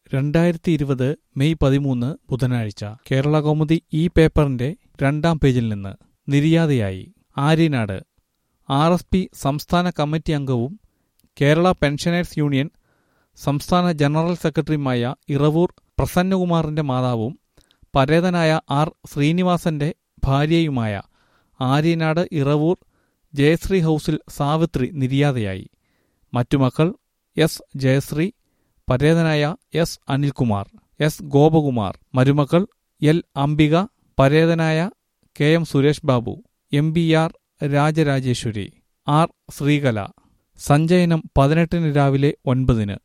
2020 May 13 ബുധനാഴ്ച കേരളകൗമുദി ഈ പേപ്പറിന്റെ 2-ാം പേജിൽ നിന്ന് നിര്യാതയായി. ആര്യനാട് RSP സംസ്ഥാന കമ്മിറ്റി അംഗവും കേരള പെൻഷനേഴ്സ് യൂണിയൻ സംസ്ഥാന ജനറൽ സെക്രട്ടറിയുമായ ഇറവൂർ പ്രസന്നകുമാറിന്റെ മാതാവും പരേതനായ R. ശ്രീനിവാസന്റെ ഭാര്യയുമായ ആര്യനാട് ഇറവൂർ ജയശ്രീ ഹൗസിൽ സാവിത്രി നിര്യാതയായി. മറ്റു മക്കൾ S. ജയശ്രീ, പരേതനായ S. അനിൽകുമാർ, S. ഗോപകുമാർ, മരുമക്കൾ L. അംബിക, പരേതനായ KM Suresh Babu, MBR Rajarajeshwari, R. Sreekala. സഞ്ചയനം 18 രാവിലെ 9.